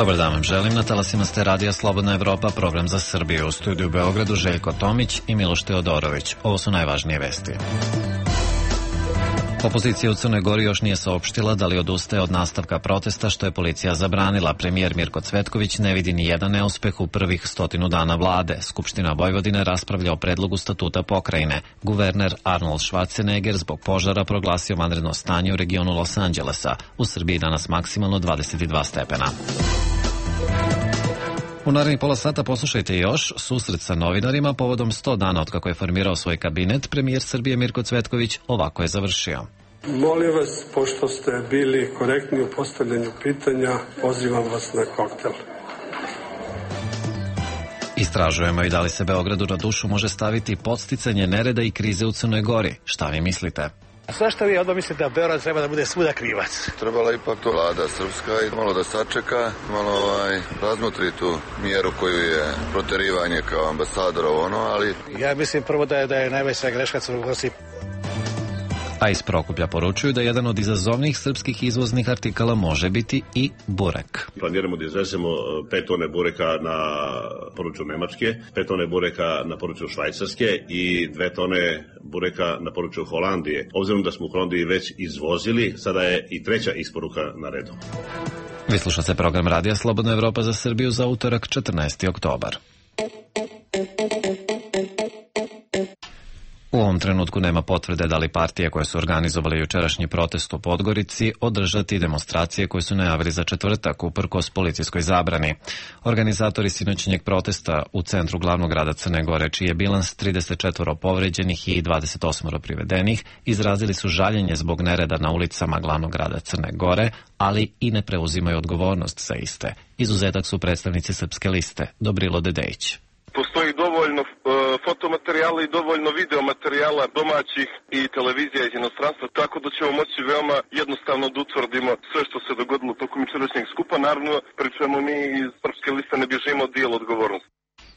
Dobar dan vam želim, na talasima ste Radija Slobodna Evropa, program za Srbiju. U studiju u Beogradu Željko Tomić i Miloš Teodorović. Ovo su najvažnije vesti. Opozicija u Crnoj Gori još nije saopštila da li odustaje od nastavka protesta, što je policija zabranila. Premijer Mirko Cvetković ne vidi ni jedan neuspeh u prvih 100 dana vlade. Skupština Vojvodine raspravlja o predlogu statuta pokrajine. Guverner Arnold Schwarzenegger zbog požara proglasio vanredno stanje u regionu Los Angelesa. U Srbiji danas maksimalno 22 stepena. U narednih pola sata poslušajte još susret sa novinarima povodom 100 dana od kako je formirao svoj kabinet. Premijer Srbije Mirko Cvetković ovako je završio. Molim vas, pošto ste bili korektni u postavljanju pitanja, pozivam vas na koktel. Istražujemo i da li se Beogradu na dušu može staviti podsticanje nereda i krize u Crnoj Gori. Šta vi mislite? Zašto vi odmah mislite da Beograd treba da bude svuda krivac? Trebala ipak to vlada srpska i malo da sačeka, malo razmotri tu mjeru koju je proterivanje kao ambasador ali... Ja mislim prvo da je najveća greška Crnogorci. A iz Prokuplja poručuju da jedan od izazovnijih srpskih izvoznih artikala može biti i burek. Planiramo da izvezemo 5 tone bureka na području Nemačke, 5 tone bureka na području Švajcarske i 2 tone bureka na području Holandije. Obzirom da smo u Holandiji već izvozili, sada je i treća isporuka na redu. Vi slušate program Radija Slobodna Evropa za Srbiju za utorak 14. oktobar. U ovom trenutku nema potvrde da li partije koje su organizovali jučerašnji protest u Podgorici održati demonstracije koje su najavili za četvrtak uprkos policijskoj zabrani. Organizatori sinoćnjeg protesta u centru glavnog grada Crne Gore, čiji je bilans 34 povređenih i 28 privedenih, izrazili su žaljenje zbog nereda na ulicama glavnog grada Crne Gore, ali i ne preuzimaju odgovornost za iste. Izuzetak su predstavnici Srpske liste, Dobrilo Dedejić. Postoji dovoljno fotomaterijala i dovoljno videomaterijala domaćih i televizija iz inostranstva, tako da ćemo moći veoma jednostavno da utvrdimo sve što se dogodilo tokom jučerašnjeg skupa. Naravno, pri čemu mi iz Srpske liste ne bježimo od dijela odgovornosti.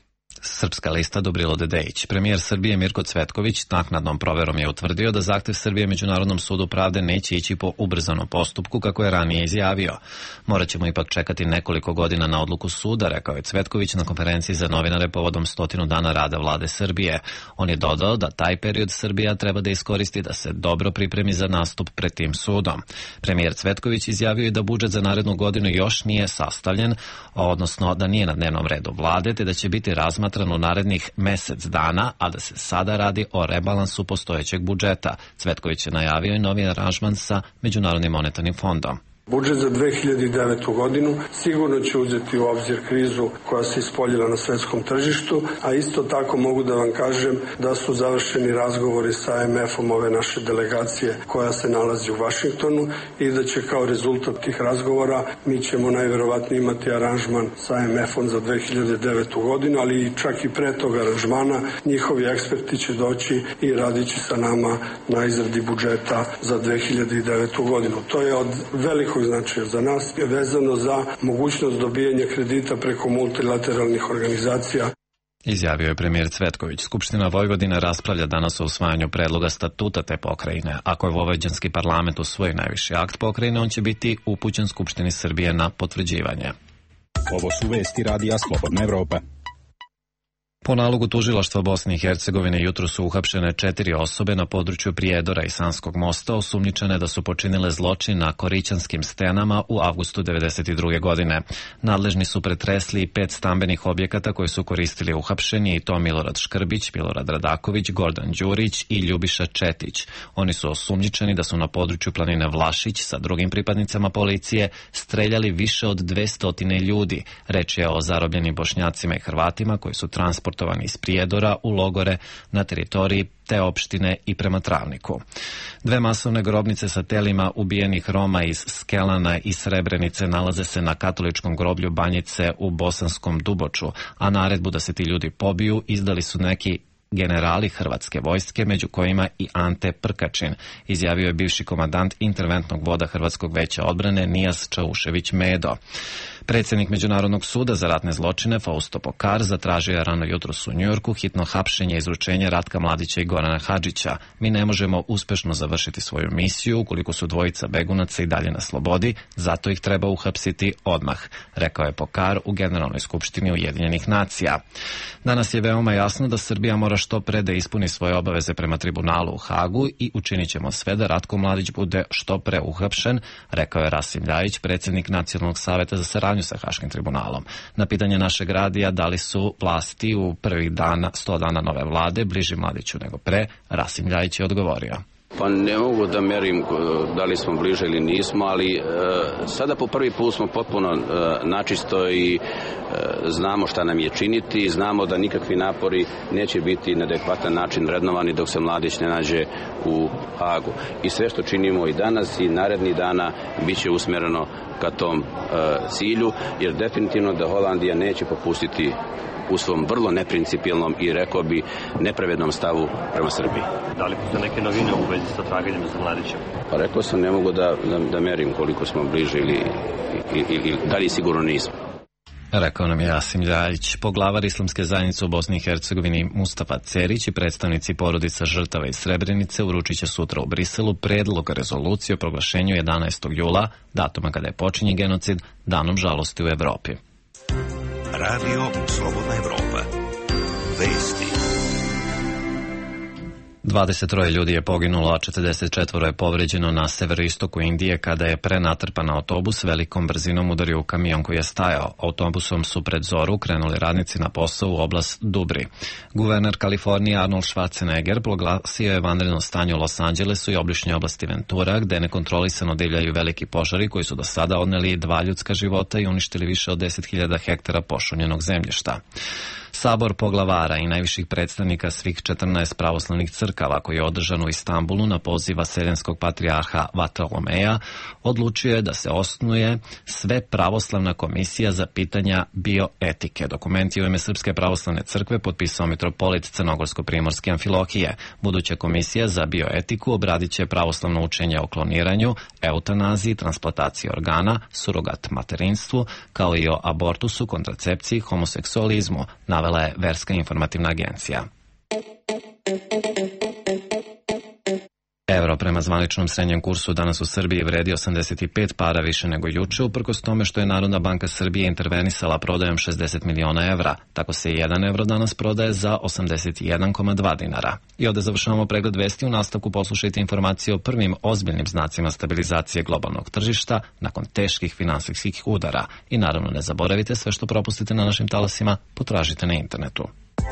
Srpska lista, Dobrilo Dedejić. Premijer Srbije Mirko Cvetković naknadnom proverom je utvrdio da zahtev Srbije Međunarodnom sudu pravde neće ići po ubrzanom postupku kako je ranije izjavio. Morat ćemo ipak čekati nekoliko godina na odluku suda, rekao je Cvetković na konferenciji za novinare povodom 100 dana rada vlade Srbije. On je dodao da taj period Srbija treba da iskoristi da se dobro pripremi za nastup pred tim sudom. Premijer Cvetković izjavio je da budžet za narednu godinu još nije sastavljen, odnosno da nije na dnevnom redu vlade, te da će biti razmatran u narednih mesec dana, a da se sada radi o rebalansu postojećeg budžeta. Cvetković je najavio i novi aranžman sa Međunarodnim monetarnim fondom. Budžet za 2009. godinu sigurno će uzeti u obzir krizu koja se ispoljila na svetskom tržištu, a isto tako mogu da vam kažem da su završeni razgovori sa IMF-om ove naše delegacije koja se nalazi u Vašingtonu i da će kao rezultat tih razgovora mi ćemo najverovatnije imati aranžman sa IMF-om za 2009. godinu, ali čak i pre tog aranžmana njihovi eksperti će doći i radići sa nama na izradi budžeta za 2009. godinu. To je od velikog značaja za nas, je vezano za mogućnost dobijanja kredita preko multilateralnih organizacija. Izjavio je premijer Cvetković. Skupština Vojvodine raspravlja danas o usvajanju predloga statuta te pokrajine. Ako je vojvođanski parlament usvoji najviši akt pokrajine, on će biti upućen Skupštini Srbije na potvrđivanje. Ovo su vesti Radija Slobodna Evropa. Po nalogu tužilaštva Bosne i Hercegovine jutro su uhapšene 4 osobe na području Prijedora i Sanskog mosta, osumnjičene da su počinile zločin na Korićanskim stenama u avgustu 1992. godine. Nadležni su pretresli 5 stambenih objekata koje su koristili uhapšeni, i to Milorad Škrbić, Milorad Radaković, Gordan Đurić i Ljubiša Četić. Oni su osumnjičeni da su na području planine Vlašić sa drugim pripadnicama policije streljali više od 200 ljudi. Reč je o zarobljenim Bošnjacima i Hrvatima koji su transportovani iz Prijedora u logore na teritoriji te opštine i prema Travniku. 2 masovne grobnice sa telima ubijenih Roma iz Skelana i Srebrenice nalaze se na katoličkom groblju Banjice u Bosanskom Duboču, a naredbu da se ti ljudi pobiju izdali su neki generali Hrvatske vojske, među kojima i Ante Prkačin, izjavio je bivši komandant interventnog voda Hrvatskog veća odbrane Nijas Čaušević Medo. Predsjednik Međunarodnog suda za ratne zločine Fausto Pokar zatražio je rano jutros u Njujorku hitno hapšenje i izručenje Ratka Mladića i Gorana Hadžića. Mi ne možemo uspešno završiti svoju misiju ukoliko su dvojica begunaca i dalje na slobodi, zato ih treba uhapsiti odmah, rekao je Pokar u Generalnoj skupštini Ujedinjenih nacija. Danas je veoma jasno da Srbija mora što pre da ispuni svoje obaveze prema tribunalu u Hagu i učinit ćemo sve da Ratko Mladić bude što pre uhapšen, rekao je Rasim Ljajić, predsjednik Nacionalnog saveta za saradnju sa Haškim tribunalom. Na pitanje našeg radija da li su vlasti u prvih 100 dana nove vlade bliži Mladiću nego pre, Rasim Ljajić je odgovorio. Pa ne mogu da merim da li smo bliže ili nismo, ali sada po prvi put smo potpuno načisto i znamo šta nam je činiti, znamo da nikakvi napori neće biti na adekvatan način vrednovani dok se Mladić ne nađe u Hagu. I sve što činimo i danas i narednih dana bit će usmjereno ka tom cilju, jer definitivno da Holandija neće popustiti u svom vrlo neprincipijelnom i, rekao bi, nepravednom stavu prema Srbiji. Da li postoje neke novine u vezi sa traganjem za Mladićem? Pa rekao sam, ne mogu da merim koliko smo bliže ili da li sigurno nismo. Rekao nam je Rasim Ljajić. Poglavar Islamske zajednice u Bosni i Hercegovini Mustafa Cerić i predstavnici porodica žrtava iz Srebrenice uručit će sutra u Briselu predlog rezolucije o proglašenju 11. jula, datuma kada je počinje genocid, danom žalosti u Evropi. Radio Slobodna Evropa. Vesti. 23 ljudi je poginulo, a 44 je povređeno na severoistoku Indije kada je prenatrpan autobus velikom brzinom udario u kamion koji je stajao. Autobusom su pred zoru krenuli radnici na posao u oblast Dubri. Guverner Kalifornije Arnold Schwarzenegger proglasio je vanredno stanje u Los Angelesu i obližnjoj oblasti Ventura, gde nekontrolisano divljaju veliki požari koji su do sada odneli 2 ljudska života i uništili više od 10.000 hektara pošumljenog zemljišta. Sabor poglavara i najviših predstavnika svih 14 pravoslavnih crkava koji je održan u Istanbulu na poziv vaseljenskog patrijarha Vartolomeja odlučio je da se osnuje sve pravoslavna komisija za pitanja bioetike. Dokument je u ime Srpske pravoslavne crkve potpisao mitropolit Crnogorsko-primorske Amfilohije. Buduća komisija za bioetiku obradit će pravoslavno učenje o kloniranju, eutanaziji, transplantaciji organa, surogat materinstvu, kao i o abortusu, kontracepciji, homoseksualizmu, navela je Verska informativna agencija. Euro prema zvaničnom srednjem kursu danas u Srbiji vredi 85 para više nego juče, uprkos tome što je Narodna banka Srbije intervenisala prodajom 60 miliona evra. Tako se 1 evro danas prodaje za 81,2 dinara. I ovde završavamo pregled vesti. U nastavku poslušajte informacije o prvim ozbiljnim znacima stabilizacije globalnog tržišta nakon teških finansijskih udara. I naravno ne zaboravite, sve što propustite na našim talasima potražite na internetu.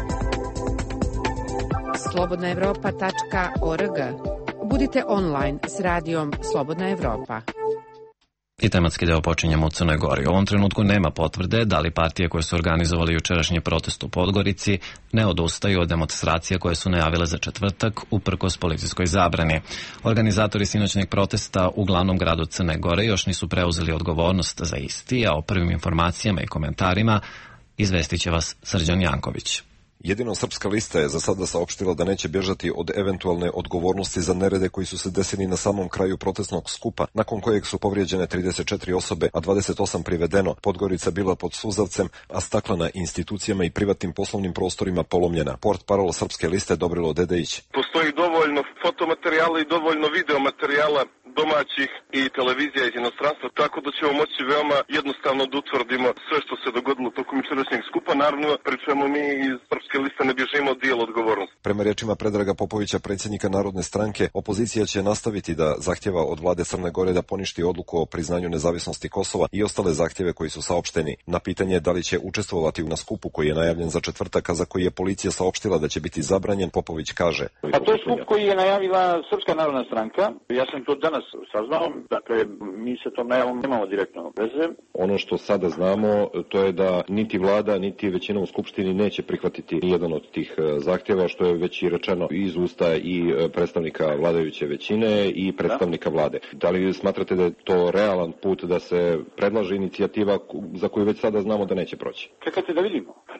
slobodnaevropa.org. Budite online s radijom Slobodna Evropa. I tematski deo počinjemo u Crnoj Gori. U ovom trenutku nema potvrde da li partije koje su organizovali jučerašnji protest u Podgorici ne odustaju od demonstracija koje su najavile za četvrtak uprkos policijskoj zabrani. Organizatori sinoćnjeg protesta u glavnom gradu Crne Gore još nisu preuzeli odgovornost za isti, a o prvim informacijama i komentarima izvestit će vas Srđan Janković. Jedino Srpska lista je za sada saopštila da neće bježati od eventualne odgovornosti za nerede koji su se desili na samom kraju protestnog skupa, nakon kojeg su povrijeđene 34 osobe, a 28 privedeno, Podgorica bila pod suzavcem, a stakla na institucijama i privatnim poslovnim prostorima polomljena. Portparol Srpske liste Dobrilo Dedejić. Postoji dovoljno fotomaterijala i dovoljno videomaterijala domaćih i televizija iz inostranstva, tako da ćemo moći veoma jednostavno da utvrdimo sve što se dogodilo tokom jučerašnjeg skupa. Naravno, pri čemu mi iz Srpske liste ne bježimo od dijela odgovornosti. Prema rečima Predraga Popovića, predsjednika Narodne stranke, opozicija će nastaviti da zahtjeva od vlade Crne Gore da poništi odluku o priznanju nezavisnosti Kosova i ostale zahtjeve koji su saopšteni. Na pitanje da li će učestvovati na skupu koji je najavljen za četvrtak, a za koji je policija saopštila da će biti zabranjen, Popović kaže: Pa to je skup koji je najavila Srpska narodna stranka. Ja sam to danas saznao, dakle mi se tom najavom nemamo direktno veze. Ono što sada znamo, to je da niti vlada, niti većina u Skupštini neće prihvatiti jedan od tih zahtjeva, što je već i rečeno iz usta i predstavnika vladajuće većine i predstavnika vlade. Da li smatrate da je to realan put da se predlaže inicijativa za koju već sada znamo da neće proći? Čekajte da vidimo.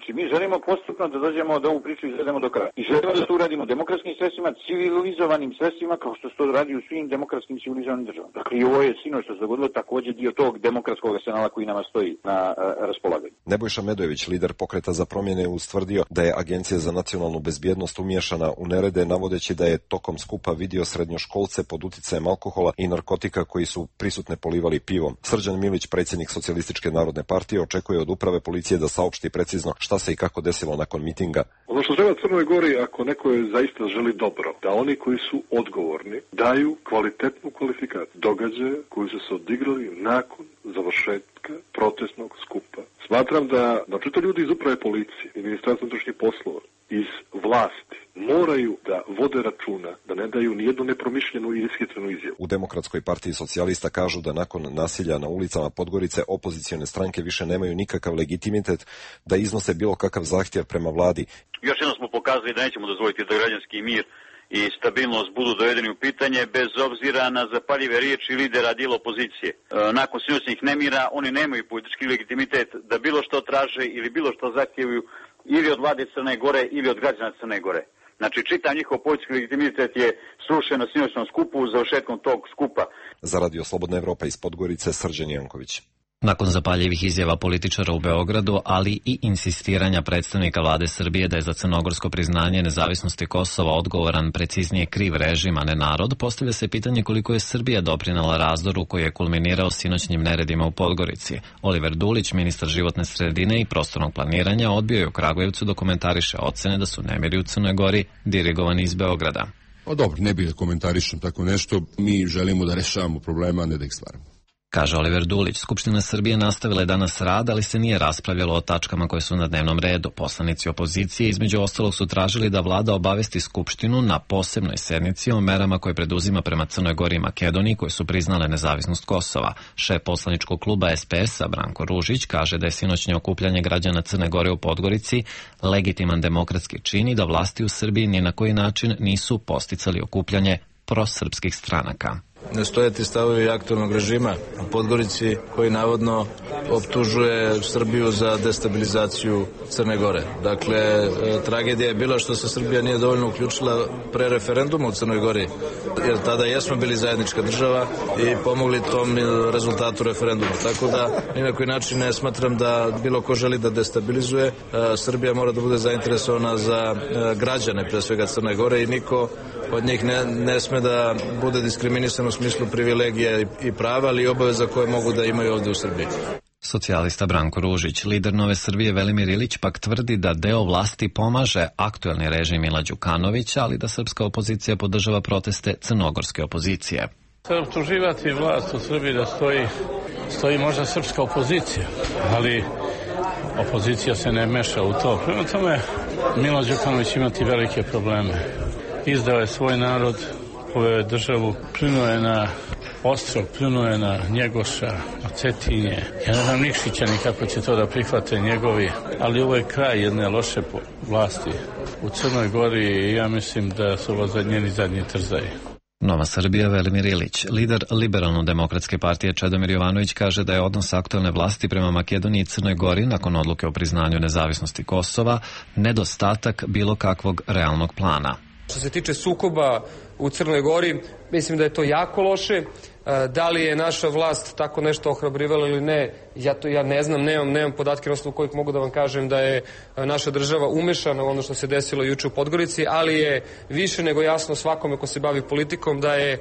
Znači, mi želimo postupno da dođemo da ovu priču izvedemo do kraja. I želimo da to uradimo demokratskim sredstvima, civilizovanim sredstvima, kao što se to radi u svim demokratskim civilizovanim državama. Dakle, i ovo je sinoć što se dogodilo također dio tog demokratskog arsenala koji nama stoji na raspolaganju. Nebojša Medojević, lider Pokreta za promjene, ustvrdio da je Agencija za nacionalnu bezbjednost umiješana u nerede, navodeći da je tokom skupa vidio srednjoškolce pod uticajem alkohola i narkotika koji su prisutne polivali pivom. Srđan Milić, predsjednik Socijalističke narodne partije, očekuje od uprave policije da saopšti precizno šta se i kako desilo nakon mitinga. Ono što treba Crnoj Gori, ako neko je zaista želi dobro, da oni koji su odgovorni daju kvalitetnu kvalifikaciju događaje koji su se odigrali nakon završetka protestnog skupa. Smatram da naročito ljudi iz uprave policije i Ministarstva unutrašnjih poslova, iz vlasti, moraju da vode računa, da ne daju nijednu nepromišljenu i ishitrenu izjavu. U Demokratskoj partiji socijalista kažu da nakon nasilja na ulicama Podgorice opozicione stranke više nemaju nikakav legitimitet da iznose bilo kakav zahtjev prema vladi. Još jednom smo pokazali da nećemo dozvoliti da građanski mir i stabilnost budu dovedeni u pitanje bez obzira na zapaljive riječi lidera dijela opozicije. Nakon sinoćnih nemira oni nemaju politički legitimitet da bilo što traže ili bilo što zahtjevuju ili od vlade Crne Gore ili od građana Crne Gore. Znači, čitav njihov politički legitimitet je srušen na sinoćnom skupu završetkom tog skupa. Za Radio Slobodna Evropa iz Podgorice, Srđan Janković. Nakon zapaljivih izjava političara u Beogradu, ali i insistiranja predstavnika vlade Srbije da je za crnogorsko priznanje nezavisnosti Kosova odgovoran preciznije kriv režim, a ne narod, postavlja se pitanje koliko je Srbija doprinela razdoru koji je kulminirao sinoćnim neredima u Podgorici. Oliver Dulić, ministar životne sredine i prostornog planiranja, odbio je u Kragujevcu da komentariše ocene da su nemiri u Crnoj Gori dirigovani iz Beograda. Dobro, ne bih da komentarišem tako nešto. Mi želimo da rešavamo problema, a ne da ih stvaramo. Kaže Oliver Dulić. Skupština Srbije nastavila je danas rad, ali se nije raspravljalo o tačkama koje su na dnevnom redu. Poslanici opozicije između ostalog su tražili da vlada obavesti Skupštinu na posebnoj sednici o merama koje preduzima prema Crnoj Gori i Makedoniji koje su priznale nezavisnost Kosova. Šef poslaničkog kluba SPS-a Branko Ružić kaže da je sinoćnje okupljanje građana Crne Gore u Podgorici legitiman demokratski čin i da vlasti u Srbiji ni na koji način nisu posticali okupljanje prosrpskih stranaka. Ne stoje ti stavovi aktualnog režima u Podgorici koji navodno optužuje Srbiju za destabilizaciju Crne Gore. Dakle, tragedija je bila što se Srbija nije dovoljno uključila pre referenduma u Crnoj Gori, jer tada jesmo bili zajednička država i pomogli tom rezultatu referenduma. Tako da, ni na koji način ne smatram da bilo ko želi da destabilizuje. Srbija mora da bude zainteresovana za građane, pre svega Crne Gore, i niko od njih ne sme da bude diskriminisan u smislu privilegija i prava, ali i obaveza koje mogu da imaju ovdje u Srbiji. Socijalista Branko Ružić, lider Nove Srbije Velimir Ilić pak tvrdi da deo vlasti pomaže aktuelni režim Mila Đukanovića, ali da srpska opozicija podržava proteste crnogorske opozicije. Optuživati vlast u Srbiji da stoji možda srpska opozicija, ali opozicija se ne meša u to. Prema tome, Milo Đukanović imati velike probleme. Izdao je svoj narod, poveo je državu, pljunuo je na Ostrog, pljunuo je na Njegoša, na Cetinje. Ja ne znam Nikšića ni kako će to da prihvate njegovi, ali ovo je kraj jedne loše vlasti u Crnoj Gori i ja mislim da su ovo njeni zadnji trzaji. Nova Srbija Velimir Ilić, lider Liberalno-demokratske partije Čedomir Jovanović, kaže da je odnos aktualne vlasti prema Makedoniji i Crnoj Gori nakon odluke o priznanju nezavisnosti Kosova nedostatak bilo kakvog realnog plana. Što se tiče sukoba u Crnoj Gori, mislim da je to jako loše. Da li je naša vlast tako nešto ohrabrivala ili ne, ja ne znam, nemam podatke na osnovu kojih mogu da vam kažem da je naša država umešana u ono što se desilo juče u Podgorici, ali je više nego jasno svakome ko se bavi politikom da je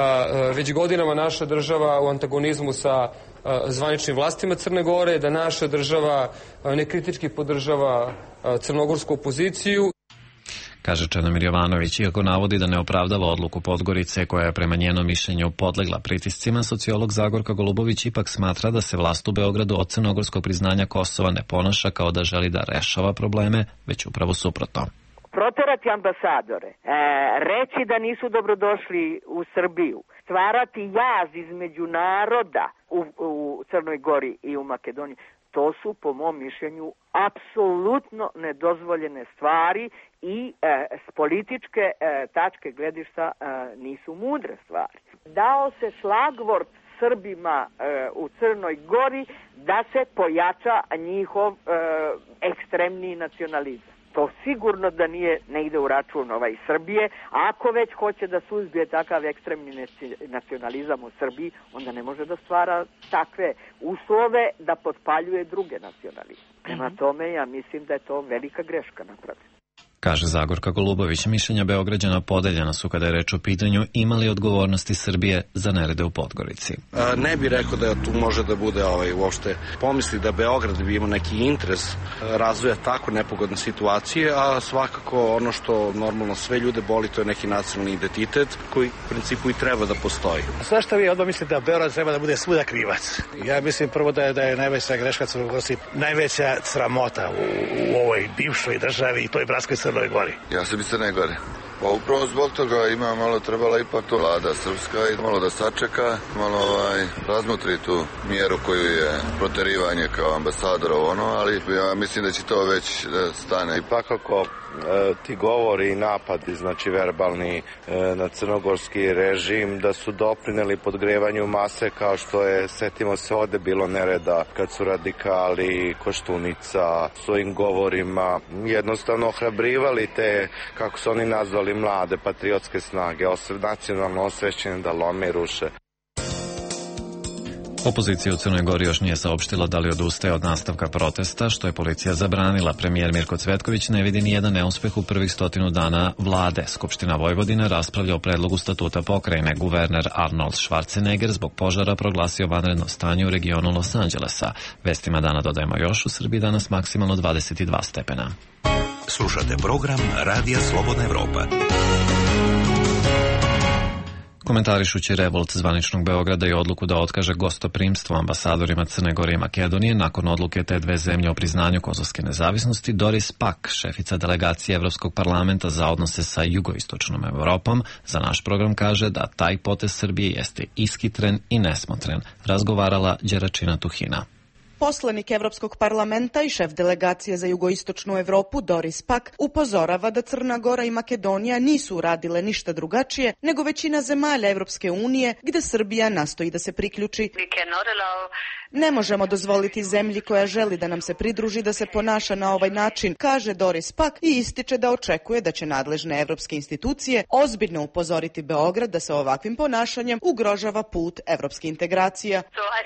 već godinama naša država u antagonizmu sa zvaničnim vlastima Crne Gore, da naša država nekritički podržava crnogorsku opoziciju. Kaže Čedomir Jovanović, iako navodi da ne opravdava odluku Podgorice koja je prema njenom mišljenju podlegla pritiscima, sociolog Zagorka Golubović ipak smatra da se vlast u Beogradu od crnogorskog priznanja Kosova ne ponaša kao da želi da rešava probleme, već upravo suprotno. Proterati ambasadore, reći da nisu dobrodošli u Srbiju, stvarati jaz između naroda u Crnoj Gori i u Makedoniji, to su po mom mišljenju apsolutno nedozvoljene stvari i s političke tačke gledišta nisu mudre stvari. Dao se šlagvort Srbima u Crnoj Gori da se pojača njihov ekstremni nacionalizam. To sigurno da ne ide u račun Srbije, a ako već hoće da suzbije takav ekstremni nacionalizam u Srbiji, onda ne može da stvara takve uslove da potpaljuje druge nacionalizme. Prema tome, ja mislim da je to velika greška napravljena. Kaže Zagorka Golubović, mišljenja Beograđana podeljena su kada je reč o pitanju ima li odgovornosti Srbije za nerede u Podgorici. Ne bih rekao da tu može da bude uopšte pomisli da Beograd bi imao neki interes razvoja tako nepogodne situacije, a svakako ono što normalno sve ljude boli, to je neki nacionalni identitet koji u principu i treba da postoji. Sve što vi odmah mislite da Beograd treba da bude svuda krivac. Ja mislim prvo da je najveća greška Crnogorci, najveća sramota u ovoj bivšoj državi i toj bratskoj Crnoj Gori. Ja sam iz Crne Gore. Pa upravo zbog toga ima malo trebala ipak to vlada srpska i malo da sačeka, malo razmotri tu mjeru koju je proterivanje kao ambasadora ali ja mislim da će to već stane. Ipak ako ti govori i napadi, znači verbalni na crnogorski režim, da su doprineli podgrevanju mase kao što je, setimo se, ovde bilo nereda kad su radikali Koštunica svojim govorima jednostavno ohrabrivali te, kako su oni nazvali, mlade patriotske snage, nacionalno osvešćene da lome i ruše. Opozicija u Crnoj Gori još nije saopštila da li odustaje od nastavka protesta, što je policija zabranila. Premijer Mirko Cvetković ne vidi ni jedan neuspeh u prvih 100 dana vlade. Skupština Vojvodine raspravlja o predlogu statuta pokrajine. Guverner Arnold Schwarzenegger zbog požara proglasio vanredno stanje u regionu Los Angelesa. Vestima dana dodajemo još, u Srbiji danas maksimalno 22 stepena. Slušate program Radija Slobodna Evropa. Komentarišući revolt zvaničnog Beograda i odluku da otkaže gostoprimstvo ambasadorima Crne Gore i Makedonije nakon odluke te dve zemlje o priznanju kosovske nezavisnosti, Doris Pack, šefica delegacije Evropskog parlamenta za odnose sa jugoistočnom Evropom, za naš program kaže da taj potez Srbije jeste iskitren i nesmotren. Razgovarala Đeračina Tuhina. Poslanik Evropskog parlamenta i šef delegacije za jugoistočnu Evropu Doris Pack upozorava da Crna Gora i Makedonija nisu uradile ništa drugačije nego većina zemalja Evropske unije gde Srbija nastoji da se priključi. Ne možemo dozvoliti zemlji koja želi da nam se pridruži da se ponaša na ovaj način, kaže Doris Pack i ističe da očekuje da će nadležne evropske institucije ozbiljno upozoriti Beograd da se ovakvim ponašanjem ugrožava put evropske integracija.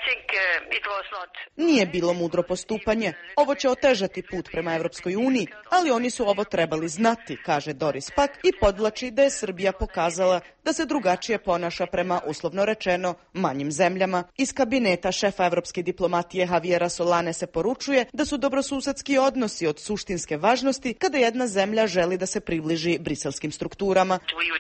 Nije bilo mudro postupanje. Ovo će otežati put prema Evropskoj uniji, ali oni su ovo trebali znati, kaže Doris Pack i podvlači da je Srbija pokazala da se drugačije ponaša prema, uslovno rečeno, manjim zemljama. Iz kabineta šefa evropske diplomatije Javiera Solane se poručuje da su dobrosusedski odnosi od suštinske važnosti kada jedna zemlja želi da se približi briselskim strukturama.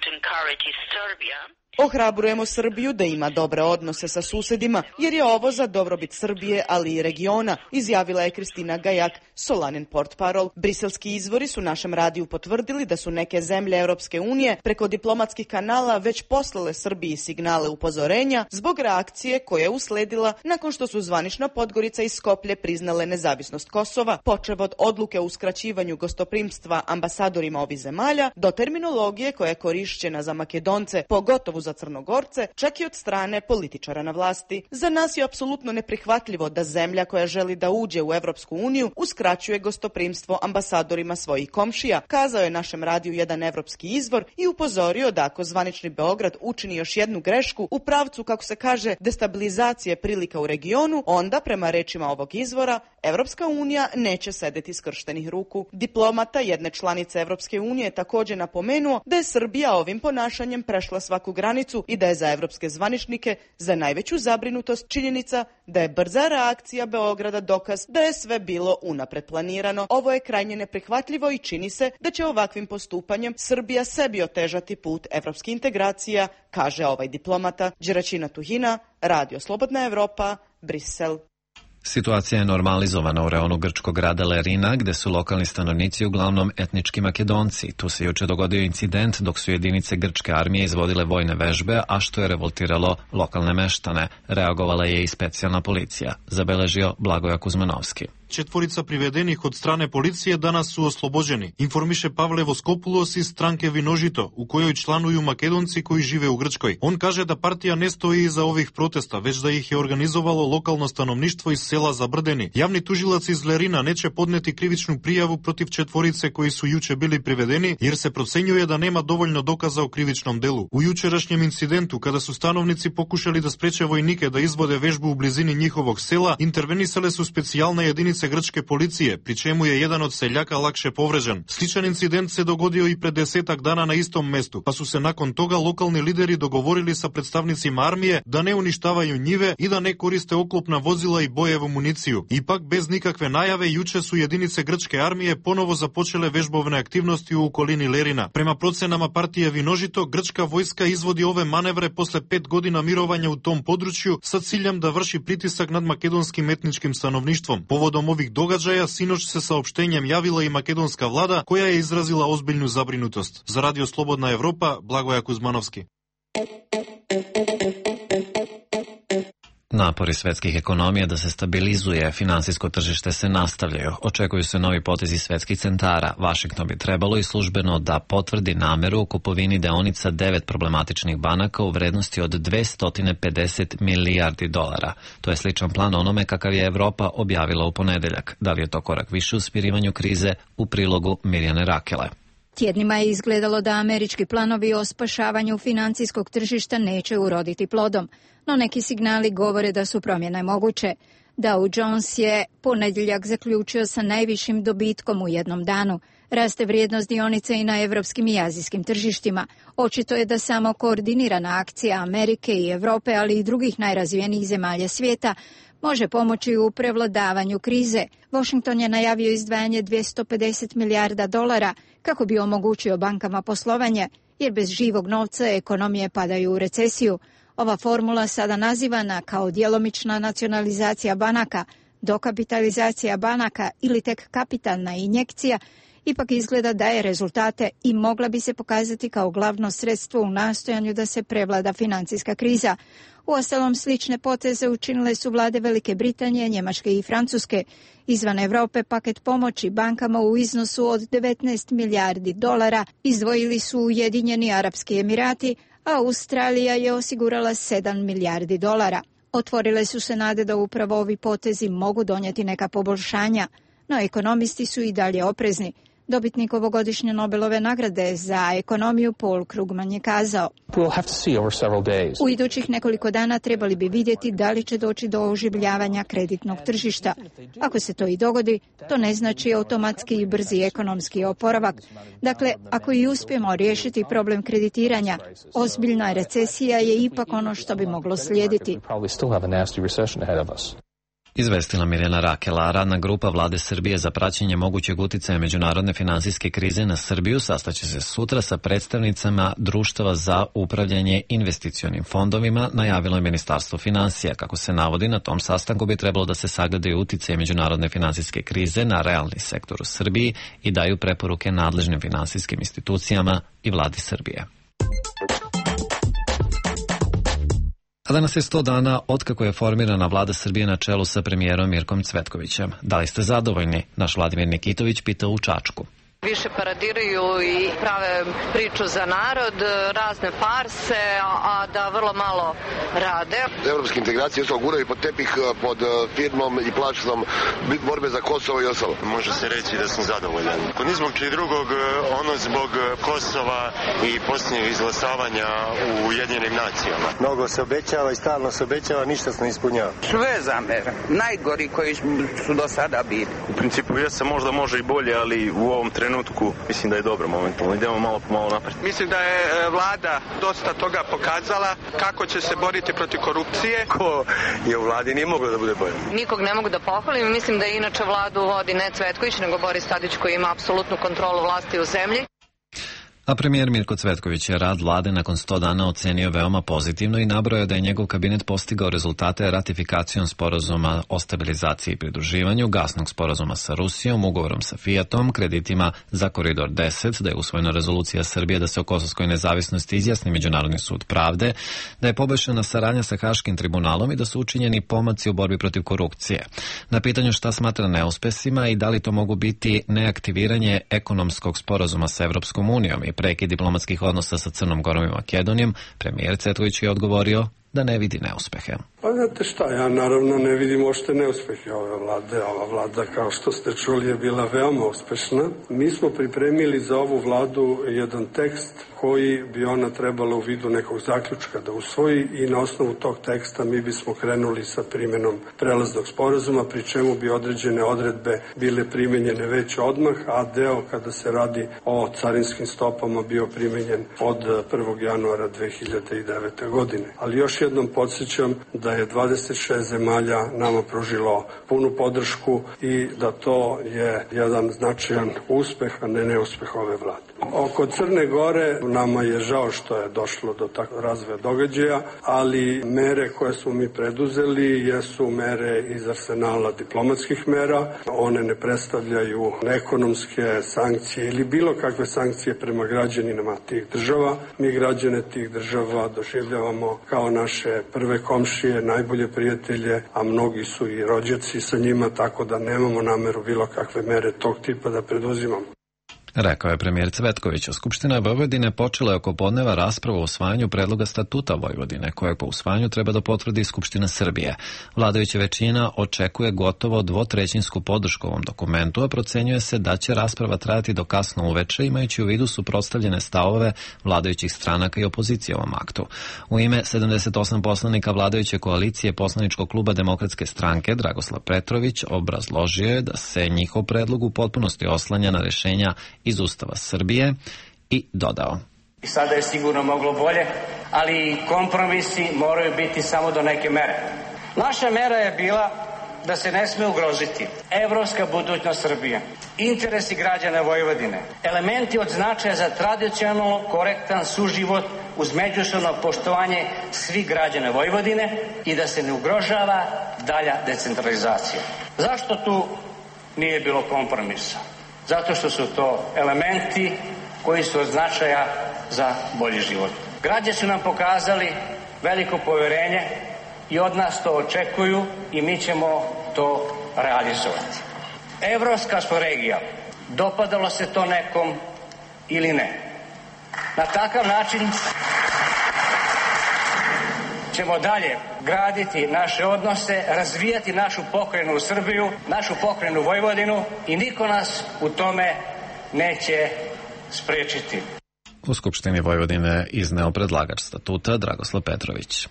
Ohrabrujemo Srbiju da ima dobre odnose sa susedima, jer je ovo za dobrobit Srbije, ali i regiona, izjavila je Kristina Gajak, Solanin portparol. Briselski izvori su našem radiju potvrdili da su neke zemlje Evropske unije preko diplomatskih kanala već poslale Srbiji signale upozorenja zbog reakcije koja je usledila nakon što su zvanična Podgorica i Skoplje priznale nezavisnost Kosova, počev od odluke o uskraćivanju gostoprimstva ambasadorima ovih zemalja do terminologije koja je korišćena za Makedonce, pogotovo za Crnogorce, čak i od strane političara na vlasti. Za nas je apsolutno neprihvatljivo da zemlja koja želi da uđe u Evropsku uniju uskraćuje gostoprimstvo ambasadorima svojih komšija, kazao je našem radiju jedan evropski izvor i upozorio da ako zvanični Beograd učini još jednu grešku u pravcu, kako se kaže, destabilizacije prilika u regionu, onda, prema rečima ovog izvora, Evropska unija neće sedeti skrštenih ruku. Diplomata jedne članice Evropske unije također napomenuo da je Srbija ovim ponašanjem prešla svaku granicu i da je za evropske zvaničnike za najveću zabrinutost činjenica da je brza reakcija Beograda dokaz da je sve bilo unapred planirano. Ovo je krajnje neprihvatljivo i čini se da će ovakvim postupanjem Srbija sebi otežati put evropskih integracija, kaže ovaj diplomata. Đeračina Tuhina, Radio Slobodna Evropa, Brisel. Situacija je normalizovana u reonu grčkog grada Lerina, gde su lokalni stanovnici uglavnom etnički Makedonci. Tu se juče dogodio incident dok su jedinice grčke armije izvodile vojne vežbe, a što je revoltiralo lokalne meštane. Reagovala je i specijalna policija, zabeležio Blagoja Kuzmanovski. 4 privedenih od strane policije danas su oslobođeni, informiše Pavle Voskopoulos iz stranke Vinožito, u kojoj članuju Makedonci koji žive u Grčkoj. On kaže da partija ne stoji iza ovih protesta, već da ih je organizovalo lokalno stanovništvo iz sela Zabrdeni. Javni tužilac iz Lerina neće podneti krivičnu prijavu protiv 4 koji su juče bili privedeni, jer se procenjuje da nema dovoljno dokaza o krivičnom delu. U jučerašnjem incidentu, kada su stanovnici pokušali da spreče vojnike da izvode vežbu u blizini njihovog sela, intervenisale su specijalne jedinice grčke policije, pri čemu je jedan od seljaka lakše povređen. Sličan incident se dogodio i pred 10 dana na istom mestu, pa su se nakon toga lokalni lideri dogovorili sa predstavnicima armije da ne uništavaju njive i da ne koriste oklopna vozila i bojevu municiju. Ipak, bez nikakve najave, juče su jedinice grčke armije ponovo započele vežbovne aktivnosti u okolini Lerina. Prema procenama partije Vinožito, grčka vojska izvodi ove manevre posle 5 godina mirovanja u tom području sa ciljem da vrši pritisak nad makedonskim etničkim stanovništvom. Povodom ovih događaja sinoć se saopštenjem javila i makedonska vlada, koja je izrazila ozbiljnu zabrinutost. Za Radio Slobodna Evropa, Blagoja Kuzmanovski. Napori svetskih ekonomija da se stabilizuje finansijsko tržište se nastavljaju. Očekuju se novi potezi svetskih centara. Washington bi trebalo i službeno da potvrdi nameru o kupovini deonica 9 problematičnih banaka u vrednosti od 250 milijardi dolara. To je sličan plan onome kakav je Evropa objavila u ponedeljak. Da li je to korak više u smirivanju krize? U prilogu Mirjane Rakele. Tjednima je izgledalo da američki planovi o spašavanju financijskog tržišta neće uroditi plodom, no neki signali govore da su promjene moguće. Dow Jones je ponedjeljak zaključio sa najvišim dobitkom u jednom danu. Raste vrijednost dionice i na evropskim i azijskim tržištima. Očito je da samo koordinirana akcija Amerike i Europe, ali i drugih najrazvijenijih zemalja svijeta, može pomoći u prevladavanju krize. Washington je najavio izdvajanje 250 milijarda dolara kako bi omogućio bankama poslovanje, jer bez živog novca ekonomije padaju u recesiju. Ova formula, sada nazivana kao djelomična nacionalizacija banaka, dokapitalizacija banaka ili tek kapitalna injekcija, ipak izgleda daje rezultate i mogla bi se pokazati kao glavno sredstvo u nastojanju da se prevlada financijska kriza. Uostalom, slične poteze učinile su vlade Velike Britanije, Njemačke i Francuske. Izvan Europe paket pomoći bankama u iznosu od 19 milijardi dolara izdvojili su Ujedinjeni Arapski Emirati, a Australija je osigurala 7 milijardi dolara. Otvorile su se nade da upravo ovi potezi mogu donijeti neka poboljšanja, no ekonomisti su i dalje oprezni. Dobitnik ovogodišnje Nobelove nagrade za ekonomiju Paul Krugman je kazao: u idućih nekoliko dana trebali bi vidjeti da li će doći do oživljavanja kreditnog tržišta. Ako se to i dogodi, to ne znači automatski i brzi ekonomski oporavak. Dakle, ako i uspijemo riješiti problem kreditiranja, ozbiljna recesija je ipak ono što bi moglo slijediti. Izvestila Mirjana Rakela. Radna grupa vlade Srbije za praćenje mogućeg uticaja međunarodne finansijske krize na Srbiju sastaće se sutra sa predstavnicama društava za upravljanje investicionim fondovima, najavilo je Ministarstvo finansija. Kako se navodi, na tom sastanku bi trebalo da se sagledaju uticaje međunarodne finansijske krize na realni sektor u Srbiji i daju preporuke nadležnim finansijskim institucijama i vladi Srbije. A danas je 100 dana otkako je formirana vlada Srbije na čelu sa premijerom Mirkom Cvetkovićem. Da li ste zadovoljni? Naš Vladimir Nikitović pitao u Čačku. Više paradiraju i prave priču za narod, razne farse, a da vrlo malo rade. Evropske integracije to guraju pod tepih pod firmom i plaćom borbe za Kosovo i ostalo. Može se reći da sam zadovoljan. Ni zbog čeg drugog, ono zbog Kosova i posljednjeg izglasavanja u Ujedinjenim nacijama. Mnogo se obećava i stalno se obećava, ništa se ne ispunjava. Sve zamera, najgori koji su do sada bili. U principu ja možda može i bolje, ali u ovom trenutku mislim da je dobro momentalno. Idemo malo po malo napred. Mislim da je vlada dosta toga pokazala kako će se boriti protiv korupcije. Ko je u vladi nije moglo da bude bolje. Nikog ne mogu da pohvalim. Mislim da inače vladu vodi ne Cvetković, nego Boris Tadić koji ima apsolutnu kontrolu vlasti u zemlji. A premijer Mirko Cvetković je rad vlade nakon 100 dana ocenio veoma pozitivno i nabrojao da je njegov kabinet postigao rezultate ratifikacijom sporazuma o stabilizaciji i pridruživanju, gasnog sporazuma sa Rusijom, ugovorom sa Fiatom, kreditima za Koridor 10, da je usvojena rezolucija Srbije da se o kosovskoj nezavisnosti izjasni Međunarodni sud pravde, da je poboljšana saradnja sa Haškim tribunalom i da su učinjeni pomaci u borbi protiv korupcije. Na pitanju šta smatra neuspesima i da li to mogu biti neaktiviranje ekonomskog sporazuma sa Evropskom unijom i prekid diplomatskih odnosa sa Crnom Gorom i Makedonijom, premijer Cvetković je odgovorio da ne vidi neuspehe. Pa znate šta, ja naravno ne vidim ošte neuspehe ove vlade. Ova vlada, kao što ste čuli, je bila veoma uspešna. Mi smo pripremili za ovu vladu jedan tekst koji bi ona trebala u vidu nekog zaključka da usvoji i na osnovu tog teksta mi bismo krenuli sa primjenom prelaznog sporazuma, pri čemu bi određene odredbe bile primenjene već odmah, a deo kada se radi o carinskim stopama bio primenjen od 1. januara 2009. godine. Ali još jednom podsjećam da je 26 zemalja nama pružilo punu podršku i da to je jedan značajan uspeh, a ne neuspeh ove vlade. Oko Crne Gore nama je žao što je došlo do takvog razvoja događaja, ali mere koje smo mi preduzeli jesu mere iz arsenala diplomatskih mera. One ne predstavljaju ekonomske sankcije ili bilo kakve sankcije prema građanima tih država. Mi građane tih država doživljavamo kao naše prve komšije, najbolje prijatelje, a mnogi su i rođaci sa njima, tako da nemamo nameru bilo kakve mere tog tipa da preduzimamo. Rekao je premijer Cvetković. Skupština Vojvodine počela je oko podneva raspravu o usvajanju predloga statuta Vojvodine, kojeg po usvajanju treba da potvrdi Skupština Srbije. Vladajuća većina očekuje gotovo dvotrećinsku podršku ovom dokumentu, a procenjuje se da će rasprava trajati do kasno uveče, imajući u vidu suprotstavljene stavove vladajućih stranaka i opozicije ovom aktu. U ime 78 poslanika vladajuće koalicije poslaničkog kluba Demokratske stranke, Dragoslav Petrović obrazložio je da se njihov predlog u potpunosti oslanja na rešenja iz Ustava Srbije i dodao. I sada je sigurno moglo bolje, ali kompromisi moraju biti samo do neke mere. Naša mera je bila da se ne sme ugroziti evropska budućnost Srbije, interesi građana Vojvodine, elementi od značaja za tradicionalno korektan suživot uz međusobno poštovanje svih građana Vojvodine i da se ne ugrožava dalja decentralizacija. Zašto tu nije bilo kompromisa? Zato što su to elementi koji su od značaja za bolji život. Građani su nam pokazali veliko poverenje i od nas to očekuju i mi ćemo to realizovati. Evropska smo regija, dopadalo se to nekom ili ne. Na takav način ćemo dalje graditi naše odnose, razvijati našu pokrajinu Srbiju, našu pokrajinu Vojvodinu i niko nas u tome neće sprečiti. U Skupštini Vojvodine izneo predlagač statuta Dragoslav Petrović.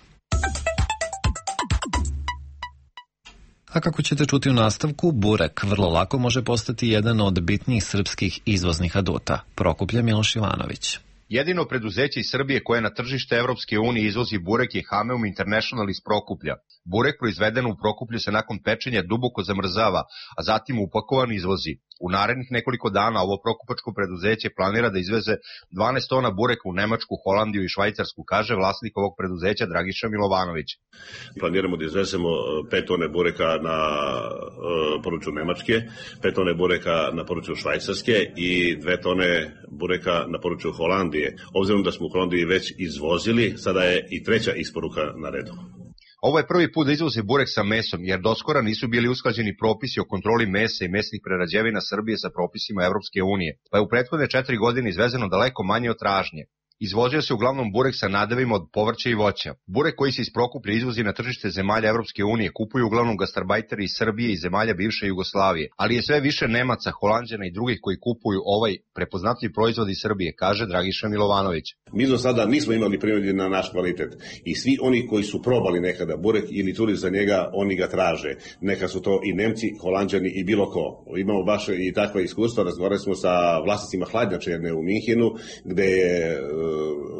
A kako ćete čuti u nastavku, burek vrlo lako može postati jedan od bitnijih srpskih izvoznih aduta. Prokuplje Miloš Ivanović. Jedino preduzeće iz Srbije koje na tržište Evropske unije izvozi burek je Hameum International iz Prokuplja. Burek proizveden u Prokuplju se nakon pečenja duboko zamrzava, a zatim upakovan izvozi. U narednih nekoliko dana ovo prokupačko preduzeće planira da izveze 12 tona bureka u Nemačku, Holandiju i Švajcarsku, kaže vlasnik ovog preduzeća Dragiša Milovanović. Planiramo da izvezemo 5 tone bureka na području Nemačke, 5 tone bureka na području Švajcarske i 2 tone bureka na području Holandije. Obzirom da smo u Holandiji već izvozili, sada je i treća isporuka na redu. Ovo je prvi put da izvoze burek sa mesom, jer doskora nisu bili usklađeni propisi o kontroli mesa i mesnih prerađevina Srbije sa propisima Evropske unije, pa je u prethodne 4 godine izvezeno daleko manje od tražnje. Izvozio se uglavnom burek sa nadevima od povrća i voća. Burek koji se iz Prokuplja izvozi na tržište zemalja Evropske unije kupuju uglavnom gastarbajteri iz Srbije i zemalja bivše Jugoslavije, ali je sve više Nemaca, Holanđana i drugih koji kupuju ovaj prepoznatljiv proizvod iz Srbije, kaže Dragiša Milovanović. Mi do sada nismo imali primjedbi na naš kvalitet i svi oni koji su probali nekada burek ili čuli za njega, oni ga traže. Neka su to i Nemci, Holanđani i bilo ko. Imamo baš i takva iskustva, razgovarali smo sa vlasnicima hladnjače jedne u Minhenu, gde je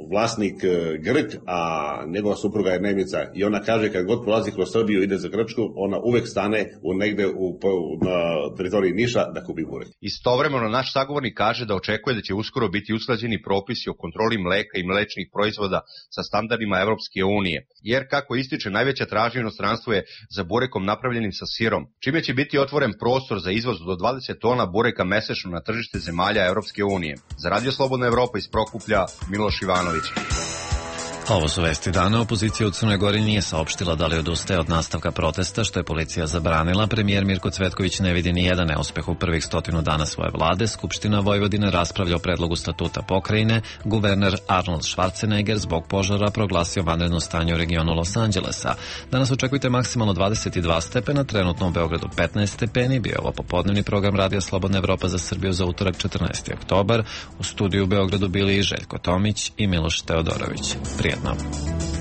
vlasnik Grk, a njegova supruga je Nemica i ona kaže kad god prolazi kroz Srbiju ide za Grčku, ona uvek stane negde na teritoriji Niša da kupi burek. Istovremeno naš sagovornik kaže da očekuje da će uskoro biti usklađeni propisi o kontroli mleka i mlečnih proizvoda sa standardima Evropske unije, jer kako ističe najveća tražnja u inostranstvu je za burekom napravljenim sa sirom, čime će biti otvoren prostor za izvoz do 20 tona bureka mesečno na tržište zemalja Evropske unije. Za Radio Slobodna Evropa iz Prokuplja, Miloš Ivanović. Ovo su vesti dana. Opozicija u Crnoj Gori nije saopštila da li odustaje od nastavka protesta, što je policija zabranila. Premijer Mirko Cvetković ne vidi ni jedan neuspeh u prvih 100 dana svoje vlade. Skupština Vojvodine raspravlja o predlogu statuta pokrajine. Guverner Arnold Schwarzenegger zbog požara proglasio vanredno stanje u regionu Los Angelesa. Danas očekujte maksimalno 22 stepena, trenutno u Beogradu 15 stepeni. Bio je ovo popodnevni program Radija Slobodna Evropa za Srbiju za utorak 14. oktobar. U studiju u Beogradu bili i Željko Tomić i Miloš Teodorović. Prijetno.